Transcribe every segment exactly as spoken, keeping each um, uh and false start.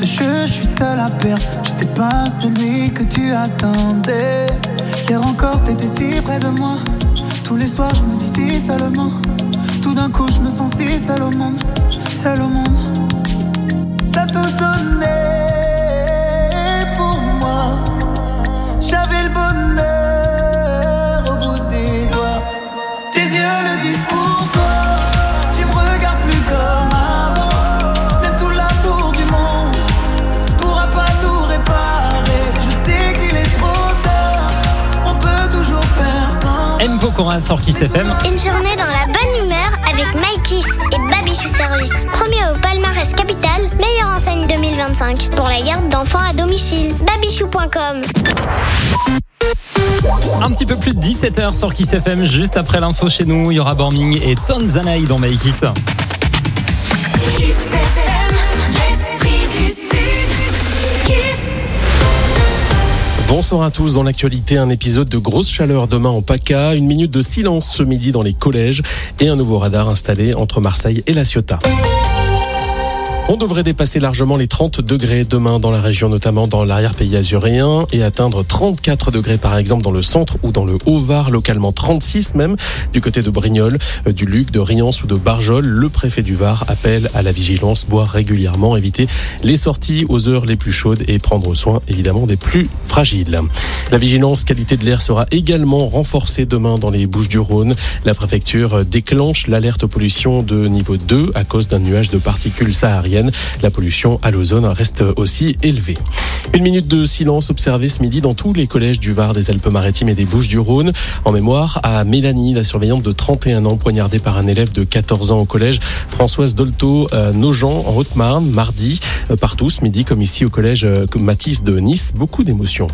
c'est juste, je suis seul à perdre. J'étais pas celui que tu attendais. Hier encore t'étais si près de moi. Tous les soirs je me dis si seulement. Tout d'un coup je me sens si seul au monde. Seul au monde. T'as tout donné pour moi. J'avais le bonheur au bout des doigts. Tes yeux le disent pour toi. Tu me regardes plus comme avant. Même tout l'amour du monde pourra pas nous réparer. Je sais qu'il est trop tard. On peut toujours faire sans. M. Pokora sur Kiss F M. Une journée dans la bonne humeur avec MyKiss et Babichou Service. Premier au palmarès Capital, meilleure enseigne deux mille vingt-cinq. Pour la garde d'enfants à domicile. babichou point com. Un petit peu plus de dix-sept heures sur Kiss F M. Juste après l'info chez nous, il y aura Borming et Tanzanaï dans MyKiss. Kiss F M, l'esprit du Sud. Kiss. Bonsoir à tous. Dans l'actualité, un épisode de grosse chaleur demain en PACA, une minute de silence ce midi dans les collèges et un nouveau radar installé entre Marseille et La Ciotat. On devrait dépasser largement les trente degrés demain dans la région, notamment dans l'arrière-pays azuréen, et atteindre trente-quatre degrés par exemple dans le centre ou dans le Haut-Var, localement trente-six même du côté de Brignoles, du Luc, de Riance ou de Barjol. Le préfet du Var appelle à la vigilance, boire régulièrement, éviter les sorties aux heures les plus chaudes et prendre soin évidemment des plus fragiles. La vigilance qualité de l'air sera également renforcée demain dans les Bouches-du-Rhône. La préfecture déclenche l'alerte pollution de niveau deux à cause d'un nuage de particules sahariennes. La pollution à l'ozone reste aussi élevée. Une minute de silence observée ce midi dans tous les collèges du Var, des Alpes-Maritimes et des Bouches-du-Rhône, en mémoire à Mélanie, la surveillante de trente et un ans, poignardée par un élève de quatorze ans au collège Françoise Dolto à Nogent, en Haute-Marne, mardi. Partout ce midi, comme ici au collège Matisse de Nice, beaucoup d'émotions.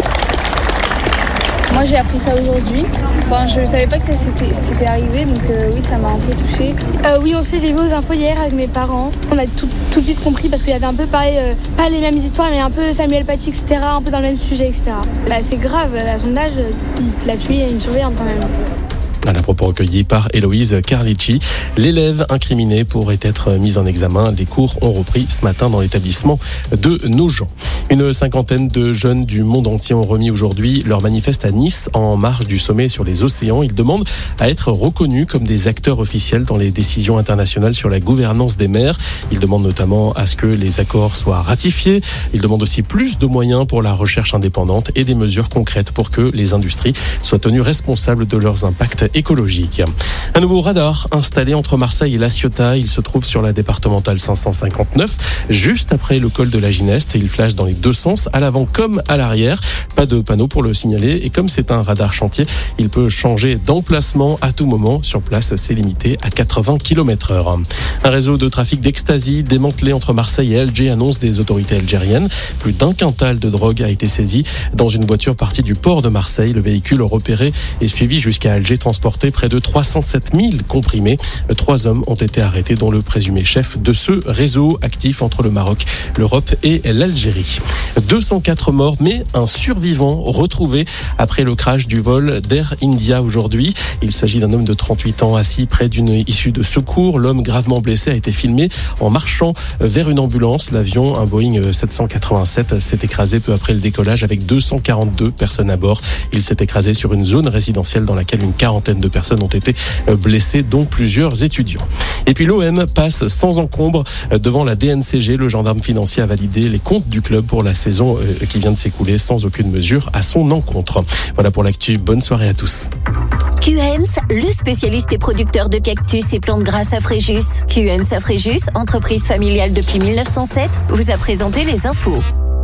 Moi j'ai appris ça aujourd'hui, enfin je savais pas que ça c'était, c'était arrivé, donc euh, oui ça m'a un peu touchée. Euh, oui on sait, j'ai vu aux infos hier avec mes parents, on a tout, tout de suite compris parce qu'il y avait un peu pareil, euh, pas les mêmes histoires mais un peu Samuel Paty et cetera, un peu dans le même sujet et cetera. Bah c'est grave, à son âge il l'a tué à une surveillante quand même. À la propos recueilli par Héloïse Carlicci, l'élève incriminé pourrait être mis en examen. Les cours ont repris ce matin dans l'établissement de Nogent. Une cinquantaine de jeunes du monde entier ont remis aujourd'hui leur manifeste à Nice en marge du sommet sur les océans. Ils demandent à être reconnus comme des acteurs officiels dans les décisions internationales sur la gouvernance des mers. Ils demandent notamment à ce que les accords soient ratifiés. Ils demandent aussi plus de moyens pour la recherche indépendante et des mesures concrètes pour que les industries soient tenues responsables de leurs impacts écologique. Un nouveau radar installé entre Marseille et La Ciotat. Il se trouve sur la départementale cinq cent cinquante-neuf, juste après le col de la Gineste. Il flash dans les deux sens, à l'avant comme à l'arrière. Pas de panneau pour le signaler. Et comme c'est un radar chantier, il peut changer d'emplacement à tout moment. Sur place, c'est limité à quatre-vingts kilomètres heure. Un réseau de trafic d'ecstasy démantelé entre Marseille et Alger, annonce des autorités algériennes. Plus d'un quintal de drogue a été saisi dans une voiture partie du port de Marseille. Le véhicule repéré et suivi jusqu'à Alger transporté près de trois cent sept mille comprimés. Trois hommes ont été arrêtés, dont le présumé chef de ce réseau actif entre le Maroc, l'Europe et l'Algérie. deux cent quatre morts, mais un survivant retrouvé après le crash du vol d'Air India aujourd'hui. Il s'agit d'un homme de trente-huit ans assis près d'une issue de secours. L'homme gravement blessé a été filmé en marchant vers une ambulance. L'avion, un Boeing sept cent quatre-vingt-sept, s'est écrasé peu après le décollage avec deux cent quarante-deux personnes à bord. Il s'est écrasé sur une zone résidentielle dans laquelle une quarantaine de personnes ont été blessées, dont plusieurs étudiants. Et puis l'O M passe sans encombre devant la D N C G. Le gendarme financier a validé les comptes du club pour la saison qui vient de s'écouler sans aucune mesure à son encontre. Voilà pour l'actu. Bonne soirée à tous. Q N S, le spécialiste et producteur de cactus et plantes grasses à Fréjus. Q N S à Fréjus, entreprise familiale depuis mille neuf cent sept, vous a présenté les infos.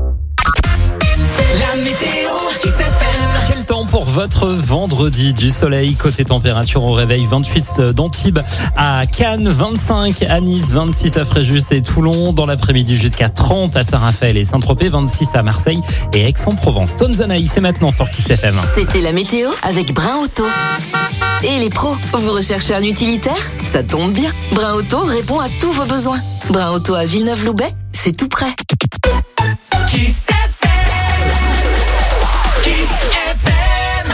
La météo qui s'appelle. Quel temps pour votre vendredi? Du soleil, côté température au réveil, vingt-huit d'Antibes à Cannes, vingt-cinq à Nice, vingt-six à Fréjus et Toulon. Dans l'après-midi jusqu'à trente à Saint-Raphaël et Saint-Tropez, vingt-six à Marseille et Aix-en-Provence. Tanzanaï, c'est maintenant sur Kiss F M. C'était la météo avec Brin Auto. Et les pros, vous recherchez un utilitaire? Ça tombe bien. Brin Auto répond à tous vos besoins. Brin Auto à Villeneuve-Loubet, c'est tout près. Kiss F M. Kiss F M.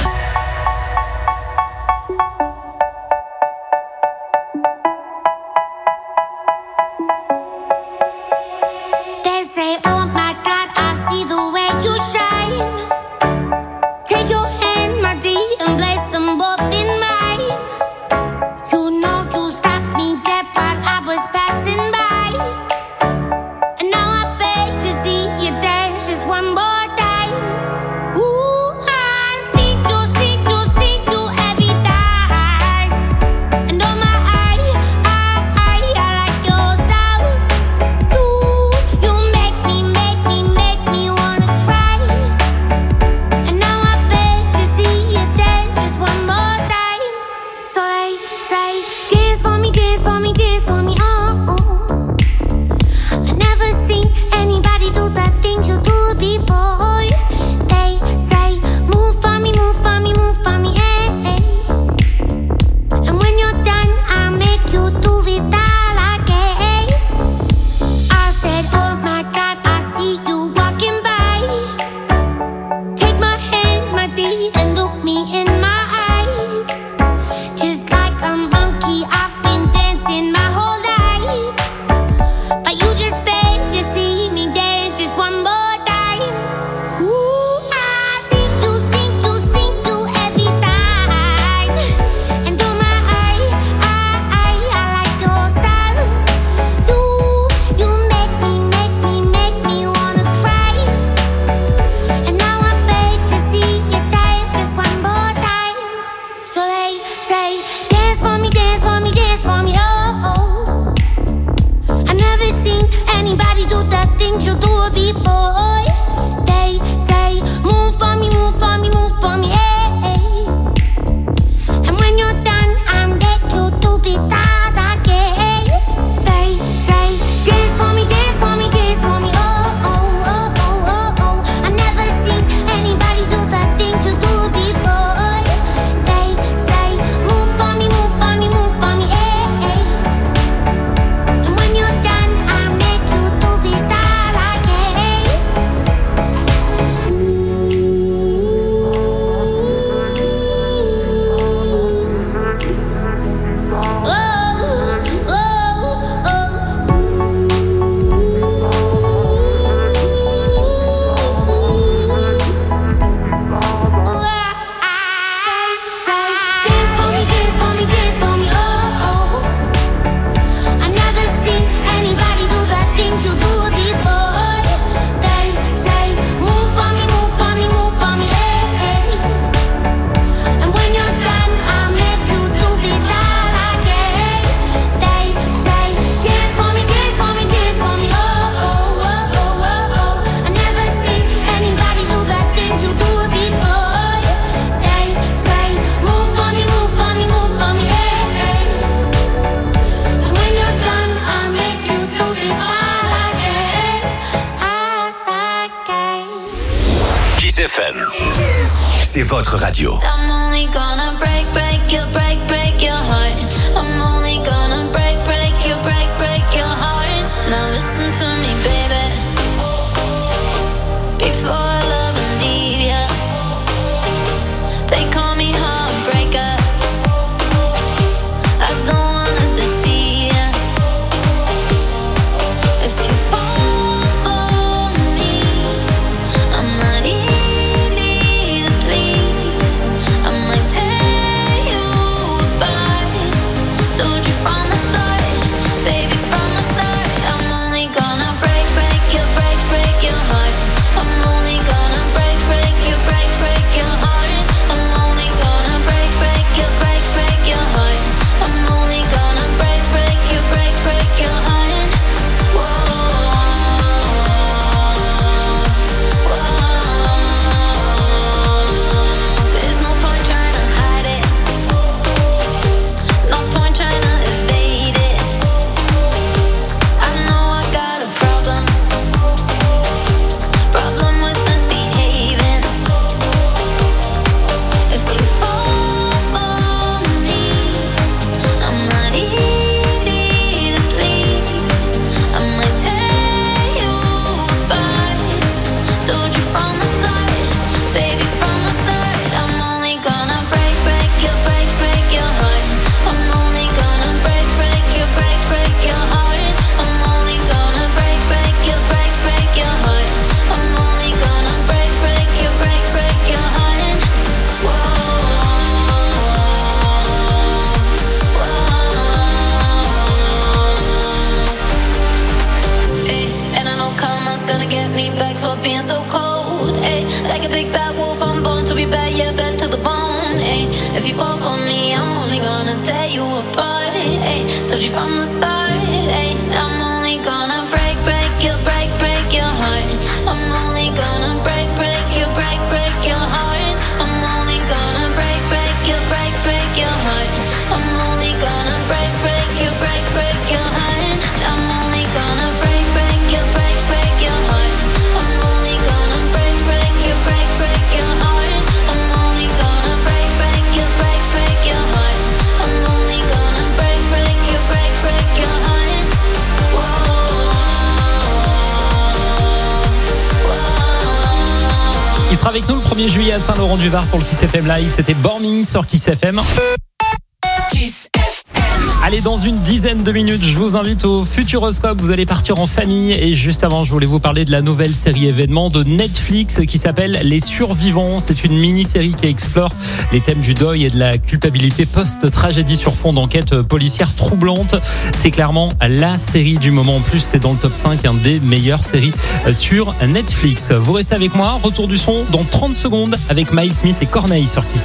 There's They say, oh my God, I see the way you shine. Take your hand, my dear, and place them both in mine. You know you stopped me dead while I was passing by. And now I beg to see you dance just one more time. Ooh, I see you, see you, see you every time. And oh my, I, I, I, I like your style. You, you make me, make me, make me wanna cry. And now I beg to see you dance just one more time. So they say, dance for me, dance for me, dance for me, oh, oh. I never seen anybody do the things you do before. They say, move for me, move for me, move for me, eh, eh. And when you're done, I'll make you do it all again. I said, oh my God, I see you walking by. Take my hands, my dear, and look me in my eyes. Just like a monkey, I've been dancing my whole life. But you just beg to see me dance just one more time. Ooh, I see you, see you, see you every time. And oh my, I, I, I like your style. You, you make me, make me, make me wanna cry. And now I beg to see you dance just one more time. So they say, dance for me, dance for me, dance for me, oh, oh. I never seen anybody do the things you do before. They say, move for me, move for me, move for me, eh, eh. And when you're done, I'll make you do it all again. They say, dance for me, dance for me, dance for me, oh, oh, oh, oh, oh, oh. I never seen anybody do the things you do before. They say, move for me, move for me, move for me, eh, eh. And when you're done, I'll make you do it all again. Kiss F M, c'est votre radio. I'm only gonna break, break your, break, break your heart. I'm only gonna break, break your, break, break your heart. Now listen to me, baby. Before I love and leave ya, they call me heartbreaker. I don't wanna deceive ya. If you fall for me, I'm not easy to please. I might tear you apart. Told you from the start, baby, from the start. I'm only gonna break, break get me back for being so cold. Ay, like a big bad wolf, I'm born to be bad, yeah, bad to the bone. Ay, if you fall for me, I'm only gonna tear you apart. Ay, told you from the start. Ay, I'm only gonna break, break you, break, break your heart. I'm only gonna break, break you, break, break your heart. I'm only gonna break, break you, break, break your heart. I'm only gonna break, break you, break, break your heart. I'm only gonna break, break you, break, break your heart. I'm only gonna break, break you, break, break your heart. I'm only gonna break, break you, break, break your heart. I'm only gonna break, break you, break, break your heart. Whoa, whoa. Il sera avec nous le premier juillet à Saint-Laurent-du-Var pour le Kiss F M Live. C'était Borming sur Kiss F M. Kiss F M. Allez, dans une dizaine de minutes, je vous invite au Futuroscope. Vous allez partir en famille. Et juste avant, je voulais vous parler de la nouvelle série événement de Netflix qui s'appelle Les Survivants. C'est une mini-série qui explore les thèmes du deuil et de la culpabilité post-tragédie sur fond d'enquête policière troublante. C'est clairement la série du moment. En plus, c'est dans le top cinq, un des meilleures séries sur Netflix. Vous restez avec moi. Retour du son dans trente secondes avec Miles Smith et Corneille sur Kiss.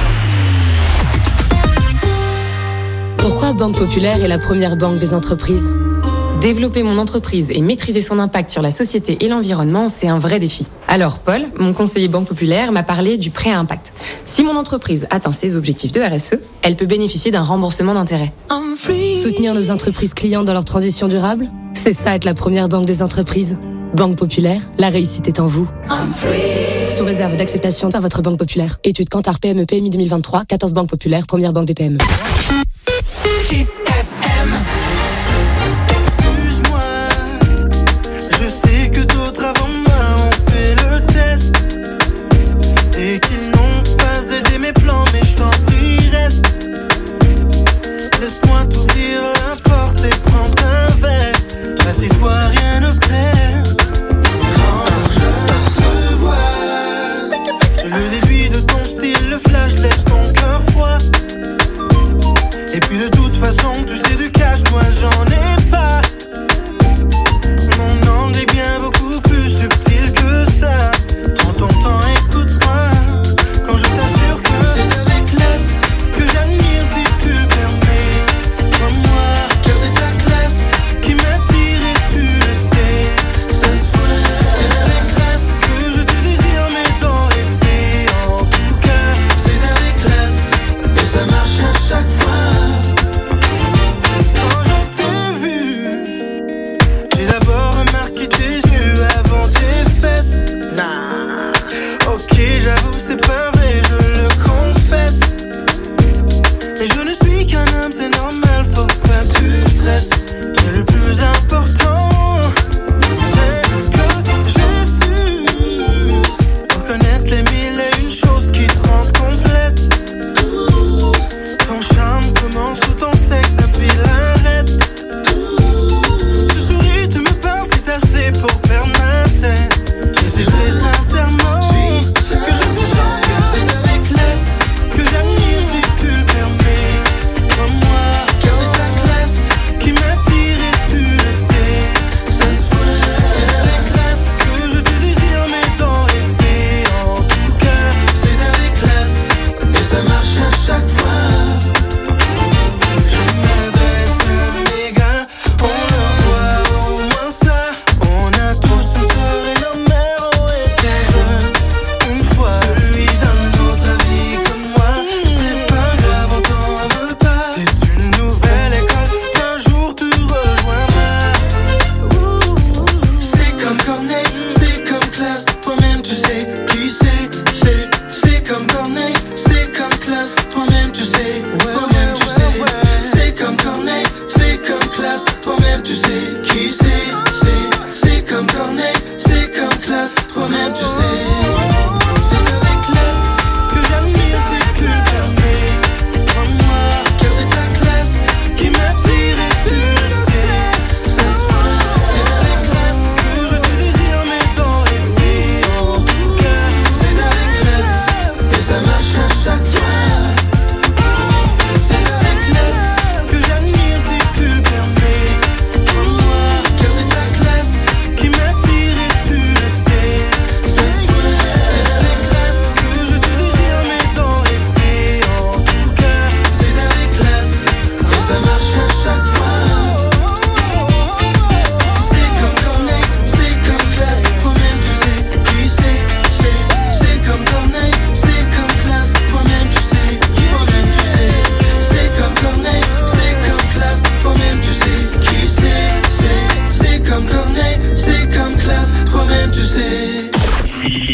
Pourquoi Banque Populaire est la première banque des entreprises ? Développer mon entreprise et maîtriser son impact sur la société et l'environnement, c'est un vrai défi. Alors Paul, mon conseiller Banque Populaire, m'a parlé du prêt à impact. Si mon entreprise atteint ses objectifs de R S E, elle peut bénéficier d'un remboursement d'intérêt. Soutenir nos entreprises clientes dans leur transition durable ? C'est ça être la première banque des entreprises. Banque Populaire, la réussite est en vous. Sous réserve d'acceptation par votre Banque Populaire. Étude Kantar P M E P M I deux mille vingt-trois, quatorze Banque Populaire, première banque des P M E. Kiss F M. Excuse-moi, je sais que d'autres avant moi ont fait le test et qu'ils n'ont pas aidé mes plans, mais je t'en prie, reste. Laisse-moi t'ouvrir la porte et prends un verre. Assieds-toi, rien ne perd. Quand je te vois, je le déduis de ton style, le flash laisse ton cœur froid. Et puis de toute façon, tu sais du cash, moi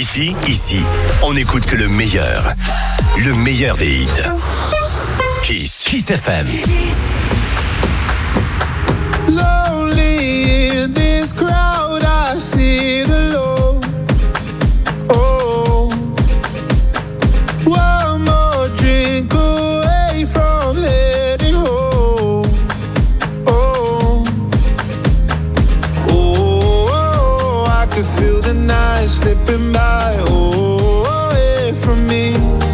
Ici, ici, on n'écoute que le meilleur. Le meilleur des hits. Kiss. Kiss F M. Lonely in this crowd, I sit alone. Oh, one more drink away from heading home. Oh, oh, I could feel the night slipping by. Oh, away from me.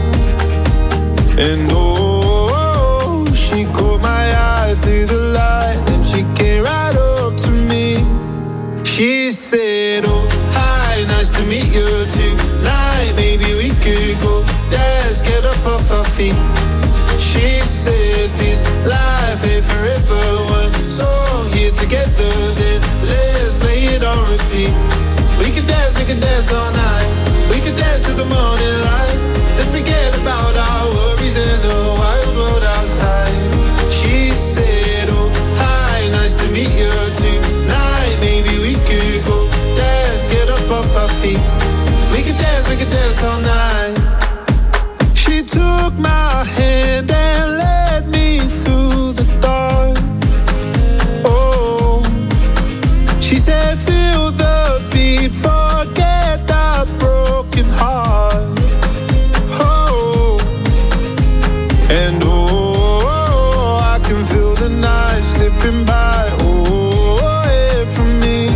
And oh, she caught my eye through the light, and she came right up to me. She said, oh, hi, nice to meet you tonight. Maybe we could go dance, get up off our feet. She said, this life ain't forever. One song here together, then let's play it on repeat. We could dance, we could dance all night. We could dance to the morning light. Let's forget about our worries and the wild world outside. She said, oh, hi, nice to meet you tonight. Maybe we could go dance, get up off our feet. We could dance, we could dance all night. She took my hand and led me through the dark. Oh, she said, feel the beat, forget our broken heart. Oh, and oh, I can feel the night slipping by. Oh, away from me.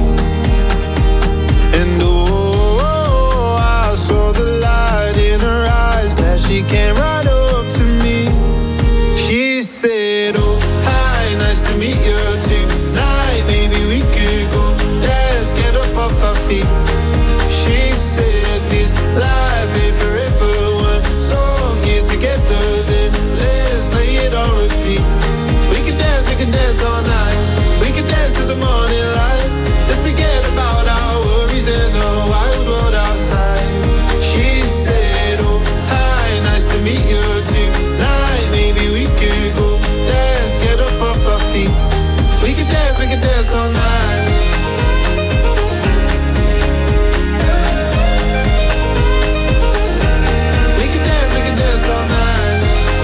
And oh, I saw the light in her eyes. Glad she came right up to me. She said, oh, hi, nice to meet you tonight. Maybe we could go dance, get up off our feet. She said, this life ain't forever. One song here together, then let's play it on repeat. We can dance, we can dance all night. We can dance to the morning light. Let's forget about our worries and the wild world outside. She said, oh, hi, nice to meet you tonight. Maybe we could go dance, get up off our feet. We can dance, we can dance all night. We can dance, we can dance all night.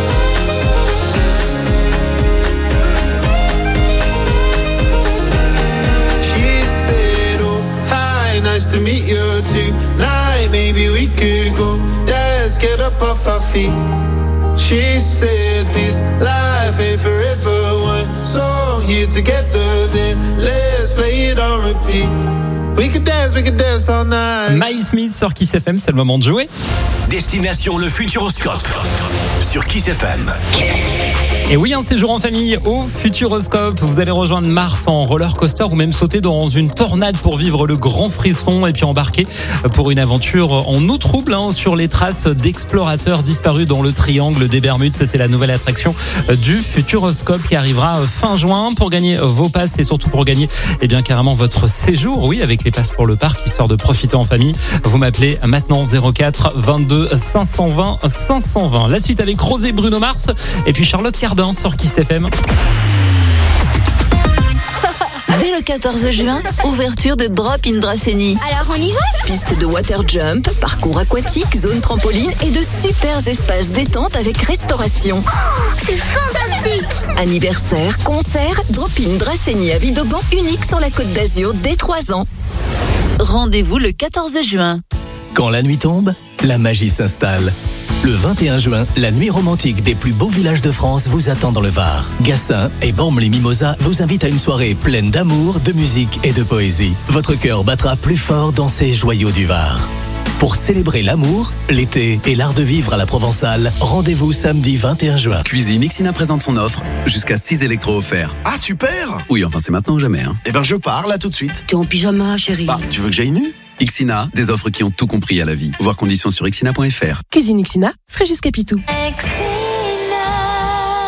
She said, oh, hi, nice to meet you tonight. Maybe we could go dance, get up off our feet. She said, this life ain't forever. One song here together, then let's play it on repeat. We can dance, we can dance all night. Miles Smith sur Kiss F M, c'est le moment de jouer. Destination le Futuroscope sur Kiss F M. Et oui, un séjour en famille au Futuroscope. Vous allez rejoindre Mars en roller coaster ou même sauter dans une tornade pour vivre le grand frisson et puis embarquer pour une aventure en eau trouble hein, sur les traces d'explorateurs disparus dans le triangle des Bermudes. Ça, c'est la nouvelle attraction du Futuroscope qui arrivera fin juin. Pour gagner vos passes et surtout pour gagner eh bien carrément votre séjour, oui, avec les passes pour le parc, histoire de profiter en famille. Vous m'appelez maintenant zéro quatre vingt-deux cinq cent vingt cinq cent vingt. La suite avec Rosé, Bruno Mars et puis Charlotte Cardin sur Kiss F M. Dès le quatorze juin, ouverture de Drop in Dracénie. Alors on y va? Piste de water jump, parcours aquatique, zone trampoline et de super espaces détente avec restauration. Oh, c'est fantastique! Anniversaire, concert, Drop in Dracénie à Vidoban, unique sur la Côte d'Azur dès trois ans. Rendez-vous le quatorze juin. Quand la nuit tombe, la magie s'installe. Le vingt et un juin, la nuit romantique des plus beaux villages de France vous attend dans le Var. Gassin et Bormes-les-Mimosas vous invitent à une soirée pleine d'amour, de musique et de poésie. Votre cœur battra plus fort dans ces joyaux du Var. Pour célébrer l'amour, l'été et l'art de vivre à la Provençale, rendez-vous samedi vingt et un juin. Cuisine Ixina présente son offre, jusqu'à six électros offerts. Ah super! Oui, enfin c'est maintenant ou jamais. Hein. Eh ben je pars là tout de suite. T'es en pyjama, chérie. Bah, tu veux que j'aille nu? Ixina, des offres qui ont tout compris à la vie. Voir conditions sur ixina point f r. Cuisine Ixina, Frais jusqu'à Pitou.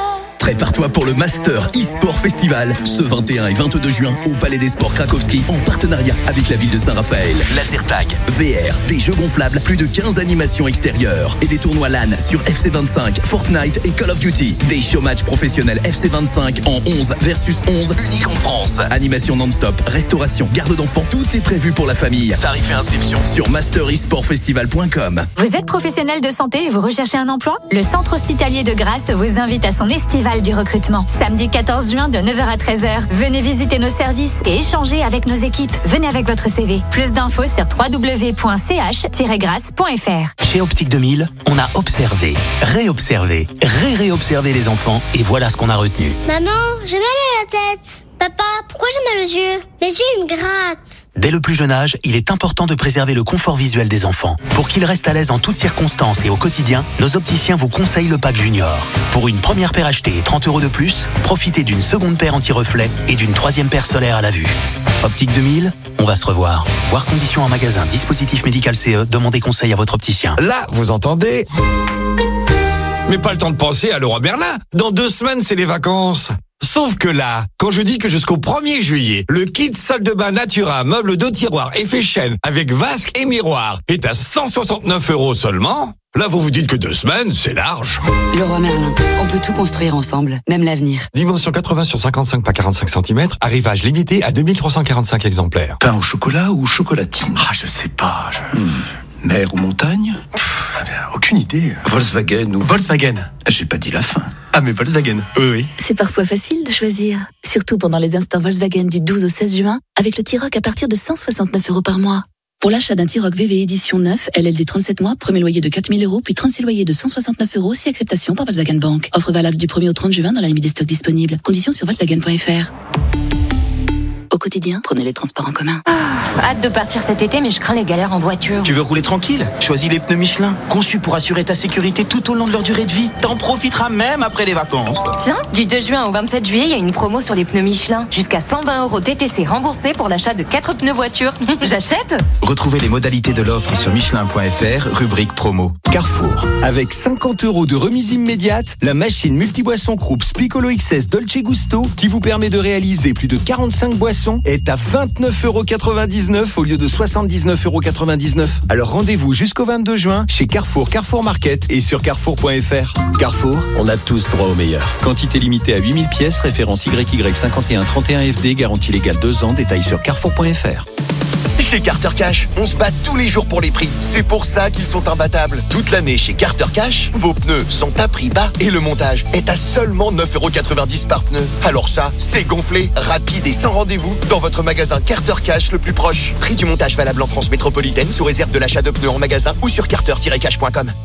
Prépare-toi pour le Master e-Sport Festival ce vingt et un et vingt-deux juin au Palais des Sports Krakowski en partenariat avec la ville de Saint-Raphaël. Laser tag, V R, des jeux gonflables, plus de quinze animations extérieures et des tournois LAN sur F C vingt-cinq, Fortnite et Call of Duty. Des showmatchs professionnels F C vingt-cinq en onze versus onze, unique en France. Animation non-stop, restauration, garde d'enfants, tout est prévu pour la famille. Tarifs et inscriptions sur master e sport festival point com. Vous êtes professionnel de santé et vous recherchez un emploi ? Le Centre hospitalier de Grasse vous invite à son estival du recrutement. Samedi quatorze juin de neuf heures à treize heures. Venez visiter nos services et échanger avec nos équipes. Venez avec votre C V. Plus d'infos sur w w w point c h tiret grasse point f r. Chez Optique deux mille, on a observé, réobservé, ré-réobservé les enfants et voilà ce qu'on a retenu. Maman, j'ai mal à la tête. Papa, pourquoi j'ai mal aux yeux ? Mes yeux, ils me grattent. Dès le plus jeune âge, il est important de préserver le confort visuel des enfants. Pour qu'ils restent à l'aise en toutes circonstances et au quotidien, nos opticiens vous conseillent le pack Junior. Pour une première paire achetée et trente euros de plus, profitez d'une seconde paire anti-reflet et d'une troisième paire solaire à la vue. Optique deux mille, on va se revoir. Voir conditions en magasin, dispositif médical C E, demandez conseil à votre opticien. Là, vous entendez ? Mais pas le temps de penser à Leroy Merlin. Dans deux semaines, c'est les vacances. Sauf que là, quand je dis que jusqu'au premier juillet, le kit salle de bain Natura, meuble de tiroir effet chêne avec vasque et miroir est à cent soixante-neuf euros seulement, là vous vous dites que deux semaines, c'est large. Leroy Merlin, on peut tout construire ensemble, même l'avenir. Dimension quatre-vingts sur cinquante-cinq par quarante-cinq centimètres, arrivage limité à deux mille trois cent quarante-cinq exemplaires. Pain au chocolat ou chocolatine ? Ah, je sais pas. Je... Hmm. Mer ou montagne ? Pff, aucune idée. Volkswagen ou... Volkswagen. J'ai pas dit la fin. Ah mais Volkswagen, oui oui. C'est parfois facile de choisir, surtout pendant les instants Volkswagen du douze au seize juin, avec le T-Roc à partir de cent soixante-neuf euros par mois. Pour l'achat d'un T-Roc V V édition neuf, L L D trente-sept mois, premier loyer de quatre mille euros, puis trente-six loyers de cent soixante-neuf euros, si acceptation par Volkswagen Bank. Offre valable du premier au trente juin dans la limite des stocks disponibles. Conditions sur volkswagen point f r. Au quotidien, prenez les transports en commun. Oh, hâte de partir cet été, mais je crains les galères en voiture. Tu veux rouler tranquille ? Choisis les pneus Michelin, conçus pour assurer ta sécurité tout au long de leur durée de vie. T'en profiteras même après les vacances. Tiens, du deux juin au vingt-sept juillet, il y a une promo sur les pneus Michelin. Jusqu'à cent vingt euros T T C remboursés pour l'achat de quatre pneus voiture. J'achète ? Retrouvez les modalités de l'offre sur michelin point f r, rubrique promo. Carrefour. Avec cinquante euros de remise immédiate, la machine multiboisson Krups Piccolo X S Dolce Gusto, qui vous permet de réaliser plus de quarante-cinq boissons, est à vingt-neuf euros quatre-vingt-dix-neuf au lieu de soixante-dix-neuf euros quatre-vingt-dix-neuf. Alors rendez-vous jusqu'au vingt-deux juin chez Carrefour, Carrefour Market et sur carrefour point f r. Carrefour, on a tous droit au meilleur. Quantité limitée à huit mille pièces, référence Y Y cinquante et un trente et un F D, garantie légale deux ans, détail sur carrefour point f r. Chez Carter Cash, on se bat tous les jours pour les prix. C'est pour ça qu'ils sont imbattables. Toute l'année chez Carter Cash, vos pneus sont à prix bas et le montage est à seulement neuf euros quatre-vingt-dix par pneu. Alors ça, c'est gonflé, rapide et sans rendez-vous dans votre magasin Carter Cash le plus proche. Prix du montage valable en France métropolitaine sous réserve de l'achat de pneus en magasin ou sur carter tiret cash point com.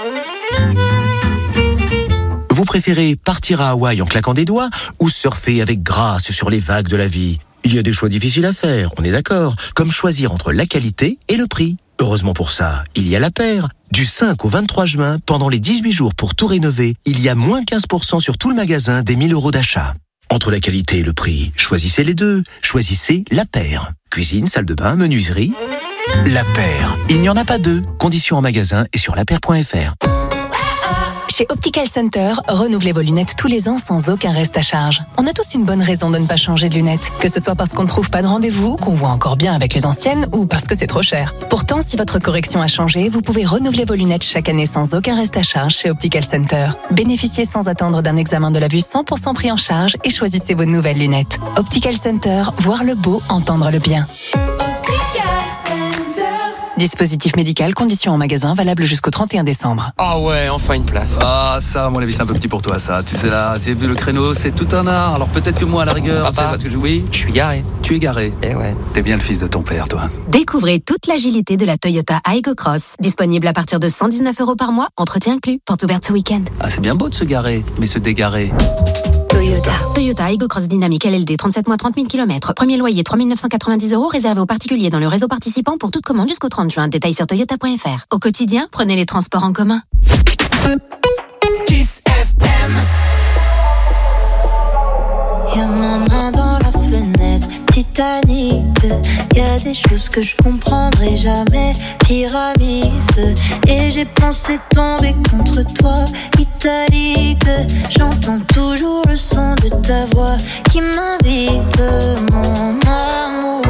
Vous préférez partir à Hawaï en claquant des doigts ou surfer avec grâce sur les vagues de la vie ? Il y a des choix difficiles à faire, on est d'accord, comme choisir entre la qualité et le prix. Heureusement pour ça, il y a La Paire. Du cinq au vingt-trois juin, pendant les dix-huit jours pour tout rénover, il y a moins quinze pour cent sur tout le magasin des mille euros d'achat. Entre la qualité et le prix, choisissez les deux. Choisissez La Paire. Cuisine, salle de bain, menuiserie. La Paire, il n'y en a pas deux. Conditions en magasin et sur la paire point f r. Chez Optical Center, renouvelez vos lunettes tous les ans sans aucun reste à charge. On a tous une bonne raison de ne pas changer de lunettes, que ce soit parce qu'on ne trouve pas de rendez-vous, qu'on voit encore bien avec les anciennes ou parce que c'est trop cher. Pourtant, si votre correction a changé, vous pouvez renouveler vos lunettes chaque année sans aucun reste à charge chez Optical Center. Bénéficiez sans attendre d'un examen de la vue cent pour cent pris en charge et choisissez vos nouvelles lunettes. Optical Center, voir le beau, entendre le bien. Dispositif médical, conditions en magasin, valable jusqu'au trente et un décembre. Ah ouais, enfin une place. Ah ça, à mon avis, c'est un peu petit pour toi, ça. Tu sais là, c'est vu le créneau, c'est tout un art. Alors peut-être que moi, à la rigueur, Papa, tu sais, parce que je... oui, je suis garé. Tu es garé. Eh ouais. T'es bien le fils de ton père, toi. Découvrez toute l'agilité de la Toyota Aygo Cross. Disponible à partir de cent dix-neuf euros par mois, entretien inclus. Porte ouverte ce week-end. Ah, c'est bien beau de se garer, mais se dégarer. Toyota. Toyota Aygo Cross Dynamique L L D, trente-sept mois, trente mille kilomètres. Premier loyer, trois mille neuf cent quatre-vingt-dix euros, réservé aux particuliers dans le réseau participant pour toute commande jusqu'au trente juin. Détail sur toyota point f r. Au quotidien, prenez les transports en commun. Kiss F M. Y'a ma main dans la fenêtre. Titanic, y a des choses que je comprendrai jamais. Pyramide, et j'ai pensé tomber contre toi. Italique, j'entends toujours le son de ta voix qui m'invite, mon amour.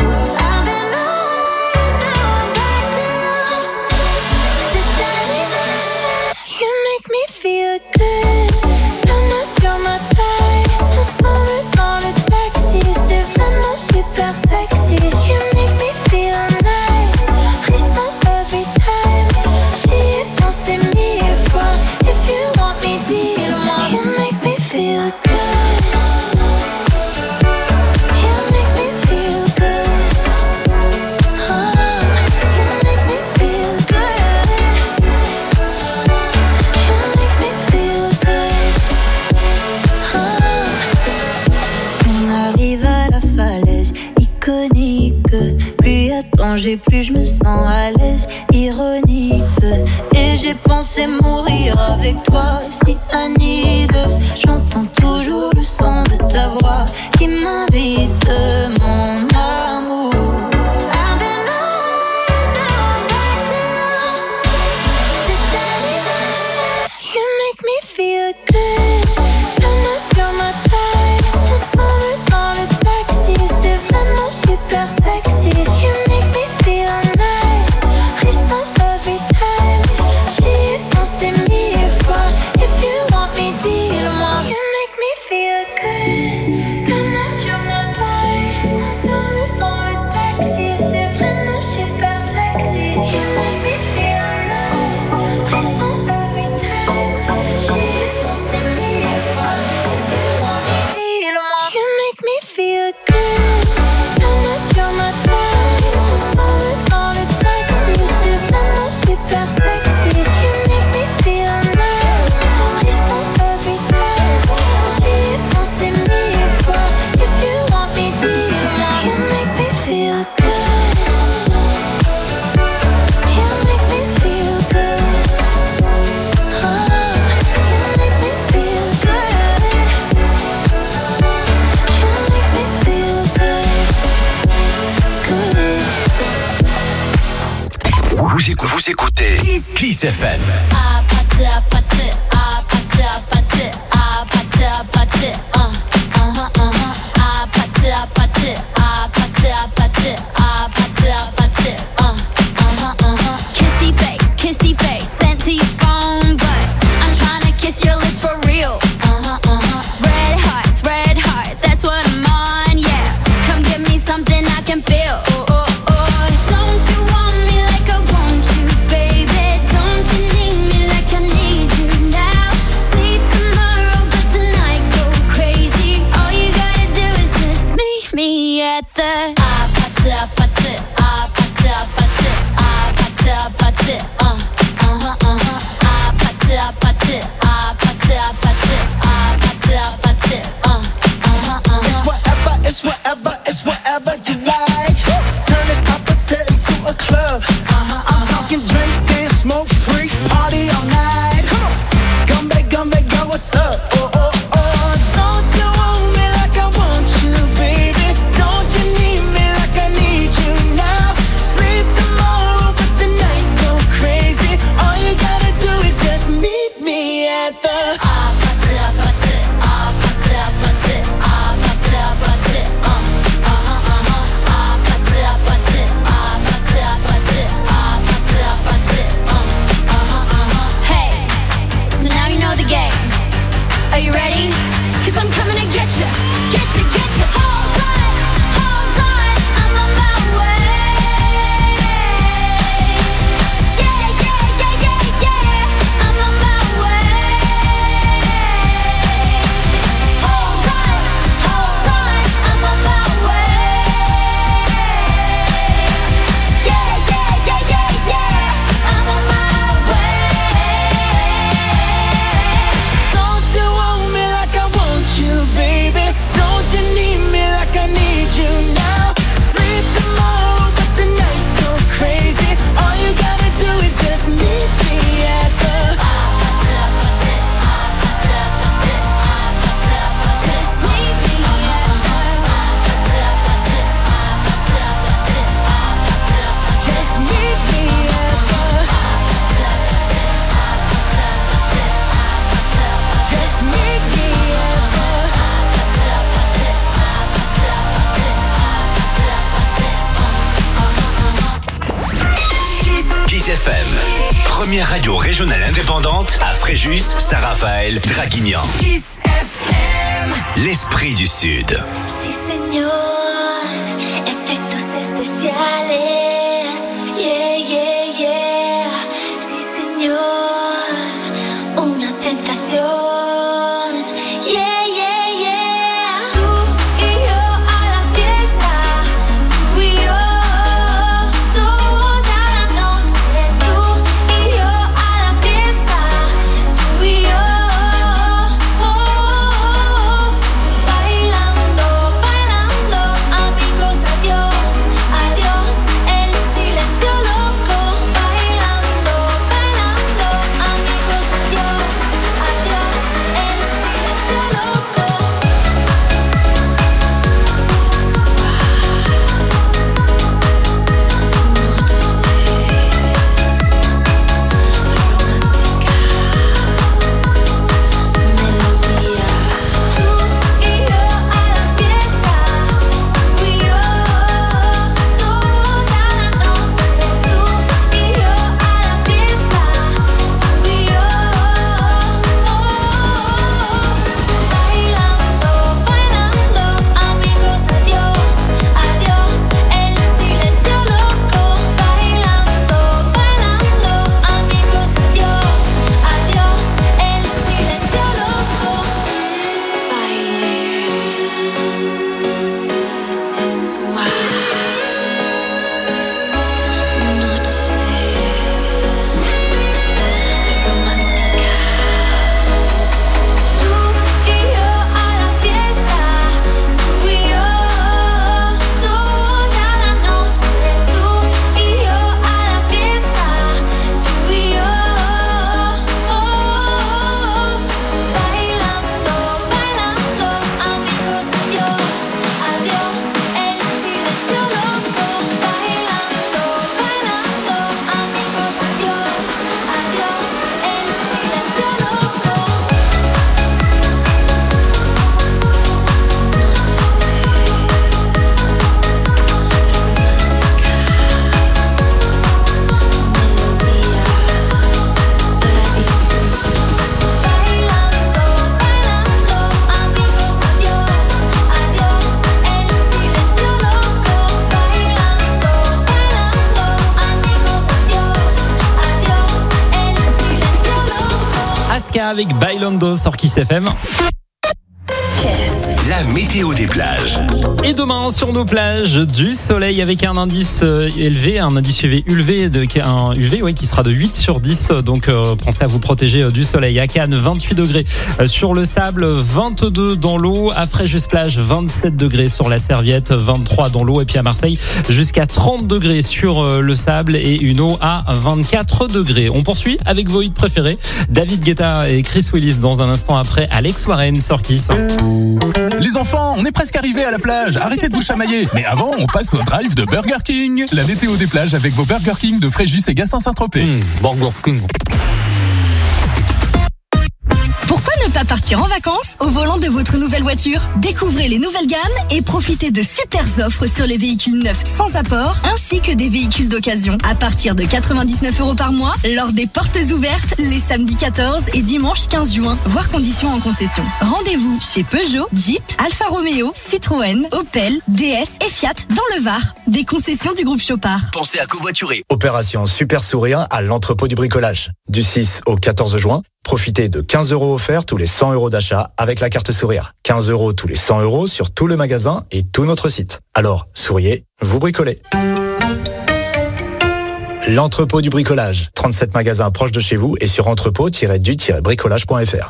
Feel good, la main sur ma taille, ensemble dans le taxi, c'est vraiment super sexy. You make me feel nice, frisson every time. J'y ai pensé mille fois, if you want me, dis-le-moi. You make me feel good, you make me feel good, oh, you make me feel good. Plus y a danger, plus je me sens à l'aise. Ironique, et j'ai pensé mourir avec toi. Si Annie, j'entends toujours le son de ta voix qui m'invite, mon amour. I've been away, now I'm back to you. C'est arrivé, you make me feel good. La main sur ma taille, ensemble dans le taxi, c'est vraiment super sexy. You make me feel nice, frisson every time. J'y ai pensé mille fois, if you want me, dis-le-moi. You make me feel good, la main sur ma taille, ensemble dans le taxi, c'est vraiment super sexy. You make me feel nice, frisson every time. J'y ai pensé mille fois, if you want me, dis-le-moi. You make me feel good, la main sur ma taille, ensemble dans le taxi, c'est vraiment super sexy. You make me feel nice, frisson every time. J'y ai pensé mille fois, if you want me, dis-le-moi. You make me feel good, you make me feel good, oh, you make me feel good, you make me feel good, good. Vous écoutez, vous écoutez Kiss F M. Ah, pâté, ah, pâté, ah, pâté, ah, pâté, ah, pâté, ah, pâté, ah, ah, ah, ah, pâté, ah, pâté, ah, pâté, ah, pâté, ah, pâté, ah, pâté, ah, ah, ah. Kissy face, kissy face, sent to your phone, but I'm trying to kiss your lips for real. Uh-huh, uh-huh. Red hearts, red hearts, that's what I'm on, yeah. Come give me something I can feel. Oh, oh, oh. Don't you want me like I want you, baby? Don't you need me like I need you now? See tomorrow, but tonight go crazy. Kiss F M. Première radio régionale indépendante à Fréjus, Saint-Raphaël, Draguignan. Kiss F M. L'esprit du Sud. Sí, señor. Efectos especiales. Yeah, yeah, yeah. Sí, señor. Una tentación. Yeah, yeah, yeah. Tú y yo a la fiesta. Tú y yo toda la noche. Tú y yo a la fiesta. Tú y yo oh, bailando, bailando, amigos, adiós, adiós, el silencio loco. Bailando, bailando, amigos, adiós, adiós, el silencio loco. Avec Bailando sur Kiss F M. La météo des plages. Et demain sur nos plages, du soleil avec un indice élevé, un indice U V, U V, de, un U V oui, qui sera de huit sur dix. Donc euh, pensez à vous protéger du soleil. À Cannes, vingt-huit degrés sur le sable, vingt-deux dans l'eau. À Fréjus-Plage, vingt-sept degrés sur la serviette, vingt-trois dans l'eau. Et puis à Marseille, jusqu'à trente degrés sur le sable et une eau à vingt-quatre degrés. On poursuit avec vos hits préférés. David Guetta et Chris Willis dans un instant après Alex Warren sur Kiss. Les enfants, on est presque arrivés à la plage. Arrêtez de vous chamailler. Mais avant, on passe au drive de Burger King. La météo des plages avec vos Burger King de Fréjus et Gassin-Saint-Tropez. Mmh, Burger King. Pourquoi ne pas partir en vacances au volant de votre nouvelle voiture? Découvrez les nouvelles gammes et profitez de super offres sur les véhicules neufs sans apport ainsi que des véhicules d'occasion. À partir de quatre-vingt-dix-neuf euros par mois, lors des portes ouvertes les samedis quatorze et dimanche quinze juin. Voir conditions en concession. Rendez-vous chez Peugeot, Jeep, Alfa Romeo, Citroën, Opel, D S et Fiat dans le Var. Des concessions du groupe Chopard. Pensez à covoiturer. Opération Super Sourire à l'entrepôt du bricolage. Du six au quatorze juin, profitez de quinze euros offerts tous les cent euros d'achat avec la carte Sourire. quinze euros tous les cent euros sur tout le magasin et tout notre site. Alors, souriez, vous bricolez. L'entrepôt du bricolage. trente-sept magasins proches de chez vous et sur entrepôt tiret du tiret bricolage point f r.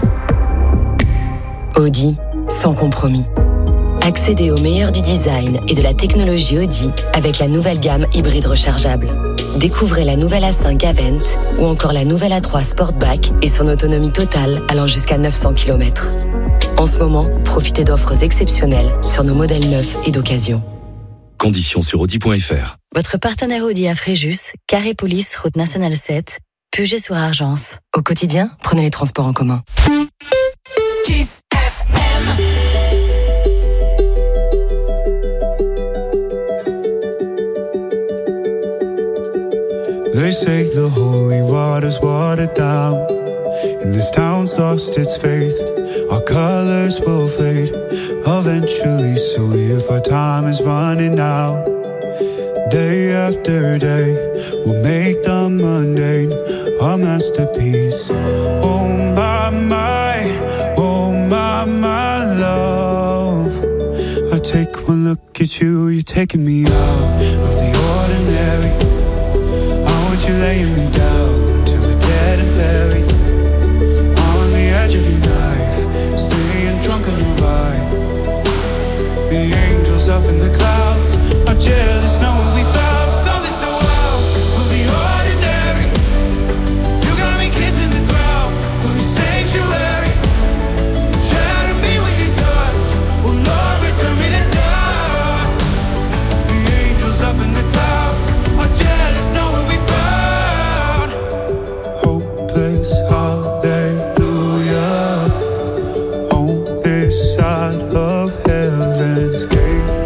Audi, sans compromis. Accédez au meilleur du design et de la technologie Audi avec la nouvelle gamme hybride rechargeable. Découvrez la nouvelle A cinq Avent ou encore la nouvelle A trois Sportback et son autonomie totale allant jusqu'à neuf cents kilomètres. En ce moment, profitez d'offres exceptionnelles sur nos modèles neufs et d'occasion. Conditions sur audi point f r. Votre partenaire Audi à Fréjus, Carré Police, route nationale sept, Puget-sur-Argence. Au quotidien, prenez les transports en commun. Kiss F M. They say the holy water's watered down, and this town's lost its faith. Our colors will fade eventually, so if our time is running out, day after day, we'll make the mundane our masterpiece. Oh my, my, oh my, my love. I take one look at you, you're taking me out of the ordinary. I want you laying me down till we're dead and buried, on the edge of your knife, staying drunk on your vibe. The angels up in the clouds are jealous knowing we found something so out of the ordinary. You got me kissing the ground of your sanctuary. Shatter me with your touch, oh Lord, return me to dust. The angels up in the clouds are jealous knowing we found hopeless hallelujah on this side of heaven's gate.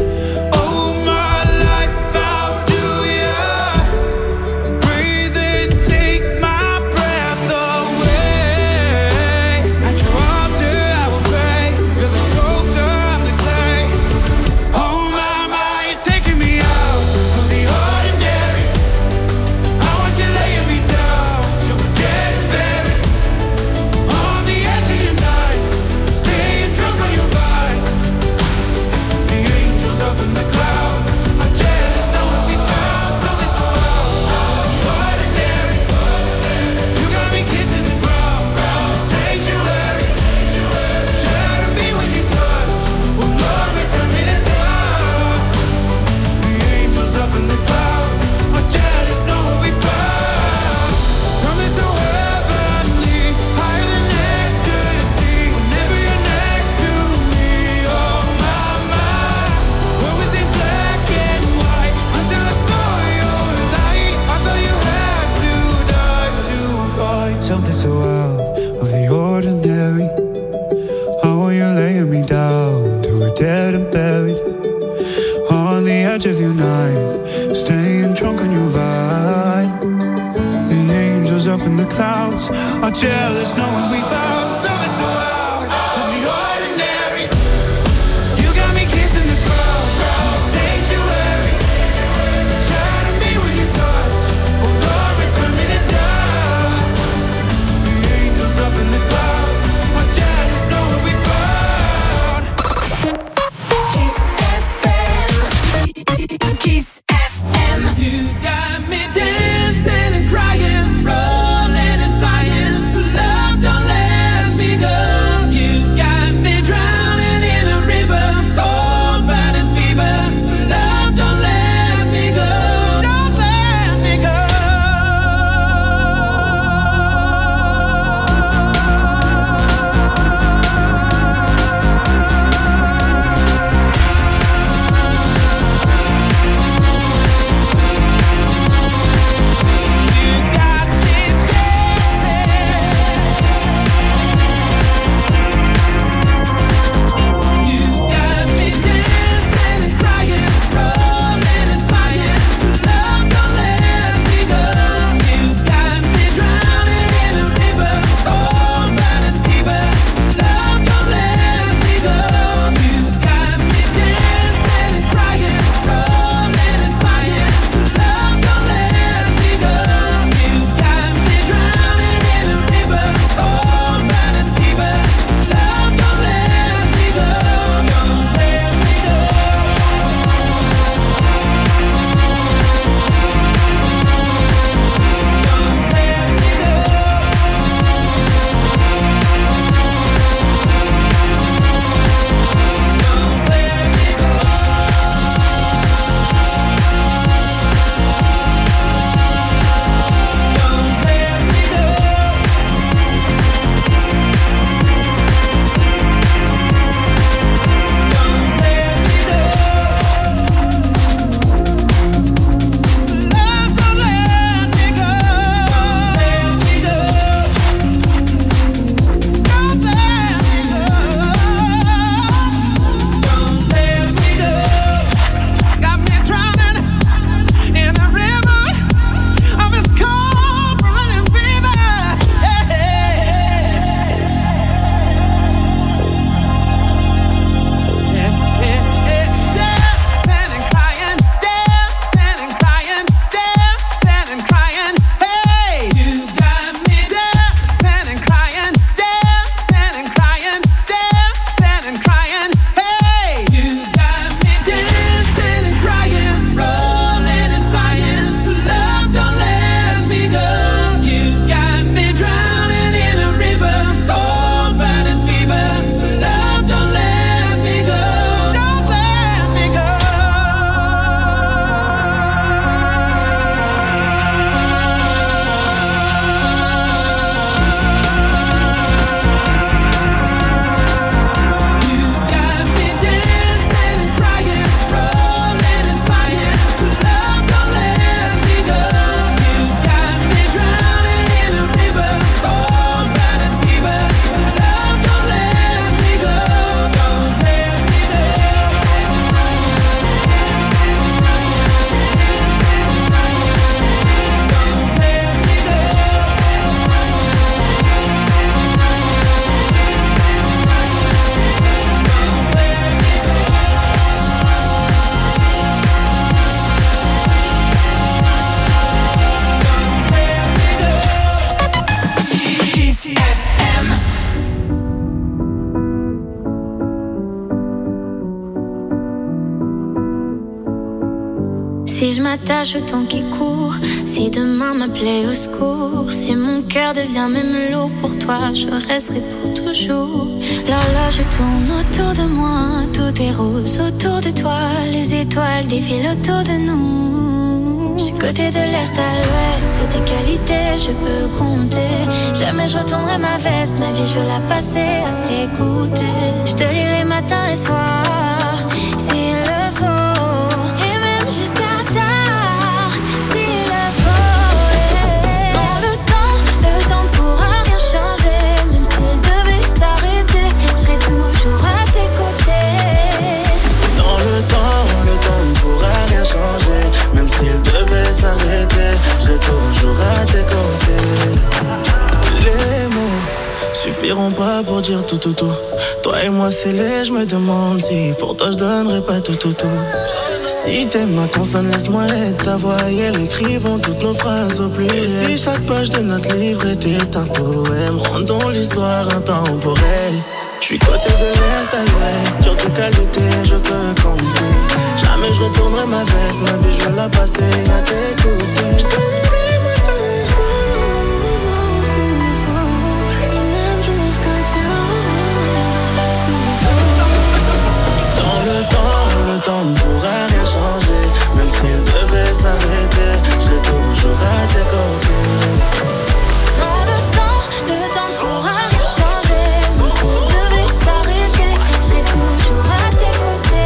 Something so out of the ordinary. I want you laying me down till we're dead and buried, on the edge of your night, staying drunk on your vibe. The angels up in the clouds are jealous knowing we found something so out of the ordinary. You got me kissing the ground, sanctuary. Shatter me with your touch, oh Lord, return me to dust. Up in the clouds, I'm jealous knowing we found Kiss F M. Kiss F M. You got me dancing and crying, rolling and flying. Love, don't let me go. You got me drowning in a river, cold burning fever. Love, don't let me go. Don't let me go. m'attache au temps qui court, si demain m'appelait au secours, si mon cœur devient même lourd pour toi, je resterai pour toujours. L'horloge tourne autour de moi, tout est rose autour de toi, les étoiles défilent autour de nous. Je suis côté de l'est à l'ouest, sur tes qualités je peux compter. Jamais je retournerai ma veste, ma vie je veux la passer à t'écouter. Je te lirai matin et soir, s'il le faut. S'il devait s'arrêter, je serai toujours à tes côtés. Les mots suffiront pas pour dire tout, tout, tout. Toi et moi c'est les, je me demande si pour toi je donnerais pas tout, tout, tout. Si t'aimes ma consonne, laisse-moi être ta voix et elle écrivons toutes nos phrases au pluriel. Et si chaque page de notre livre était un poème, rendons l'histoire intemporelle. J'suis côté de l'est à l'ouest, sur tes qualités je peux compter. Jamais je retournerai ma veste, ma vie je veux la passer à t'écouter. J'te lirai matin et soir, s'il le faut, et même jusqu'à terre, s'il le faut. Dans le temps, le temps ne pourra rien changer. Même s'il devait s'arrêter, je serai toujours à tes côtés. Dans le temps, le temps ne pourra rien changer. Même s'il devait s'arrêter, je serai toujours à tes côtés.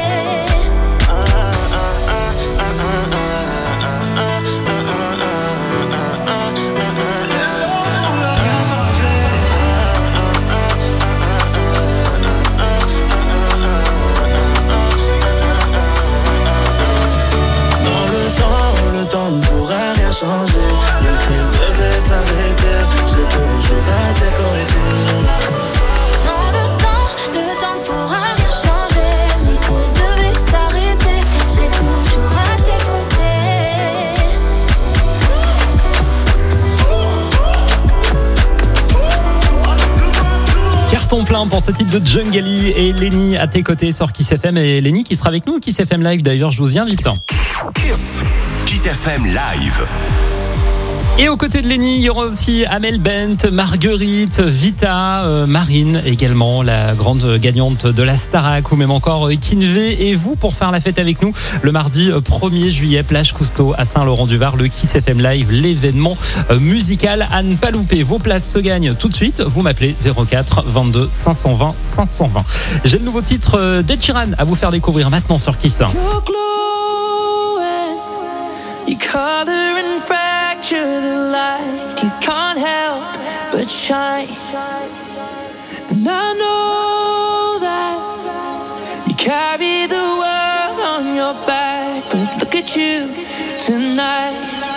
Changer. Même s'il devait s'arrêter, je serai toujours à tes côtés. Non, le temps, le temps ne pourra rien changer. Même s'il devait s'arrêter, je serai toujours à tes côtés. Carton plein pour ce titre de Jungali et Lenny à tes côtés sur Kiss F M. Et Lenny qui sera avec nous au Kiss F M Live d'ailleurs, je vous y invite. Kiss. Kiss F M Live. Et aux côtés de Lenny, il y aura aussi Amel Bent, Marguerite, Vita, euh, Marine également, la grande gagnante de la Starac, ou même encore euh, Kinvé. Et vous, pour faire la fête avec nous, le mardi premier juillet, plage Cousteau à Saint-Laurent-du-Var, le Kiss F M Live, l'événement euh, musical à ne pas louper. Vos places se gagnent tout de suite. Vous m'appelez zéro quatre vingt-deux cinq cent vingt cinq cent vingt. J'ai le nouveau titre euh, d'Ed Sheeran à vous faire découvrir maintenant sur Kiss. You color and fracture the light. You can't help but shine. And I know that you carry the world on your back. But look at you tonight.